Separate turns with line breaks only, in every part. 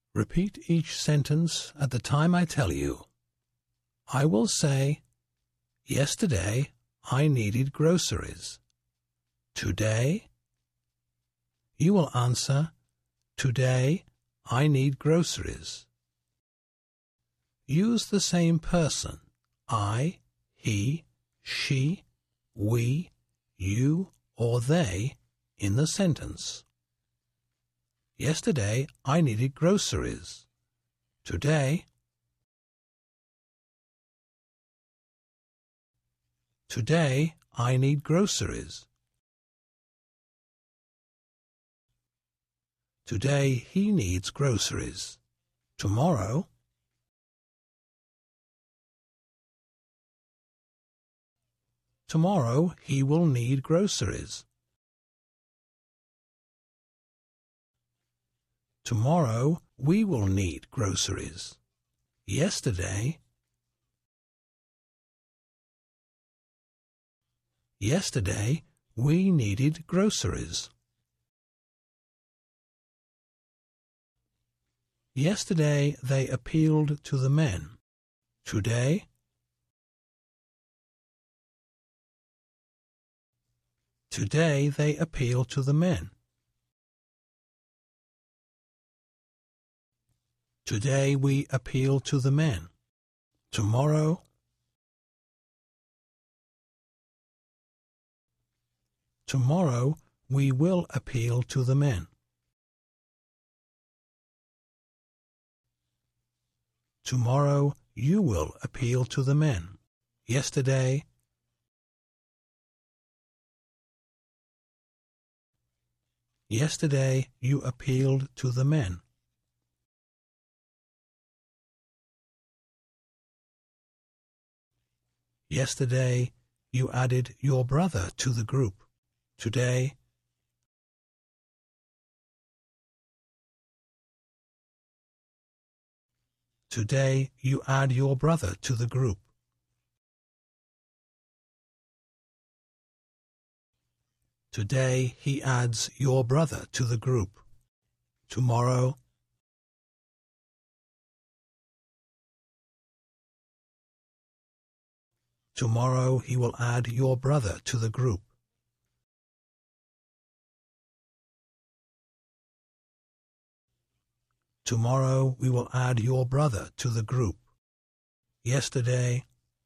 Repeat each sentence at the time I tell you. I will say, yesterday I needed groceries. Today? You will answer, today I need groceries. Use the same person, I, he, she, we, you, or they, in the sentence. Yesterday I needed groceries. Today I need groceries. Today he needs groceries. Tomorrow he will need groceries. Tomorrow we will need groceries. Yesterday we needed groceries. Yesterday they appealed to the men. Today they appeal to the men. Today we appeal to the men. Tomorrow we will appeal to the men. Tomorrow you will appeal to the men. Yesterday you appealed to the men. Yesterday you added your brother to the group. Today you add your brother to the group. Today he adds your brother to the group. Tomorrow he will add your brother to the group. Tomorrow we will add your brother to the group. Yesterday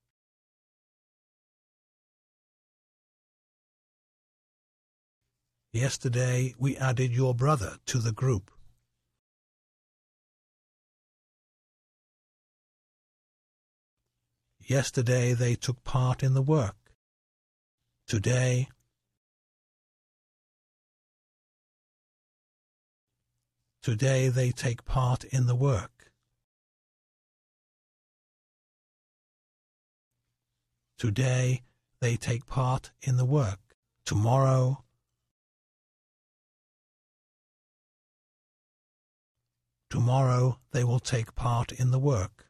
we added your brother to the group. Yesterday they took part in the work. Today they take part in the work. Today they take part in the work. Tomorrow they will take part in the work.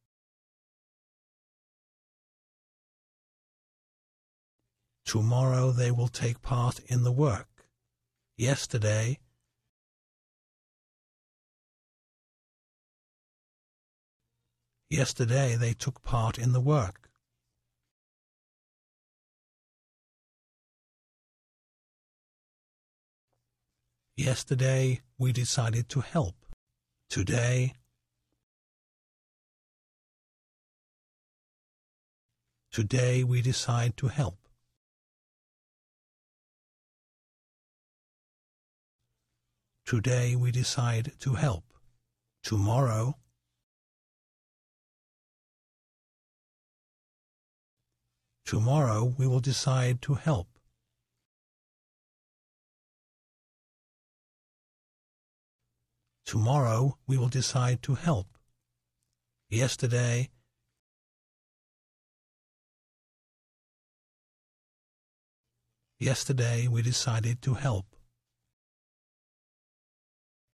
Tomorrow they will take part in the work. Yesterday they took part in the work. Yesterday we decided to help. Today we decide to help. Today we decide to help. Tomorrow we will decide to help. Tomorrow we will decide to help. Yesterday we decided to help.